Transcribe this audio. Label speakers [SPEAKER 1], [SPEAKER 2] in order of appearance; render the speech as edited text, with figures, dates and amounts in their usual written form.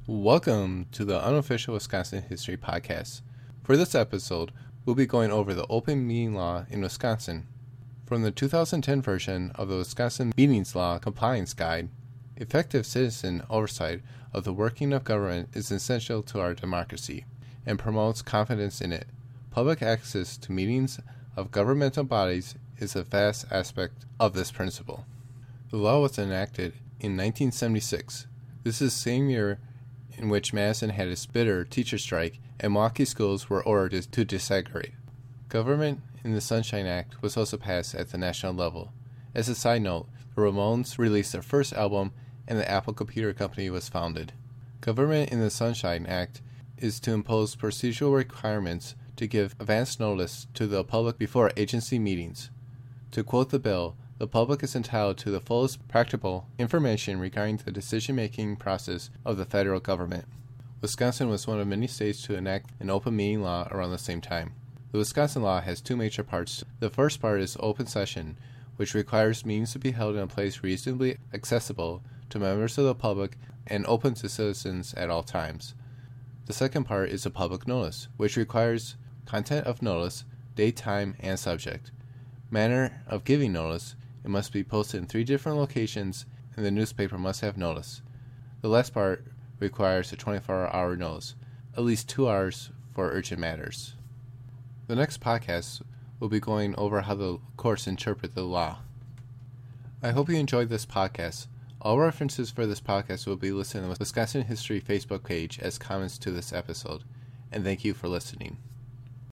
[SPEAKER 1] Welcome to the Unofficial Wisconsin History Podcast. For this episode, we'll be going over the open meeting law in Wisconsin. From the 2010 version of the Wisconsin Meetings Law Compliance Guide, effective citizen oversight of the working of government is essential to our democracy and promotes confidence in it. Public access to meetings of governmental bodies is a vast aspect of this principle. The law was enacted in 1976. This is the same year in which Madison had its bitter teacher strike and Milwaukee schools were ordered to desegregate. Government in the Sunshine Act was also passed at the national level. As a side note, the Ramones released their first album and the Apple Computer Company was founded. Government in the Sunshine Act is to impose procedural requirements to give advance notice to the public before agency meetings. To quote the bill, the public is entitled to the fullest practicable information regarding the decision-making process of the federal government. Wisconsin was one of many states to enact an open meeting law around the same time. The Wisconsin law has two major parts. The first part is open session, which requires meetings to be held in a place reasonably accessible to members of the public and open to citizens at all times. The second part is a public notice, which requires content of notice, date, time, and subject. Manner of giving notice: it must be posted in 3 different locations, and the newspaper must have notice. The last part requires a 24-hour notice, at least 2 hours for urgent matters. The next podcast will be going over how the courts interpret the law. I hope you enjoyed this podcast. All references for this podcast will be listed on the Wisconsin History Facebook page as comments to this episode, and thank you for listening.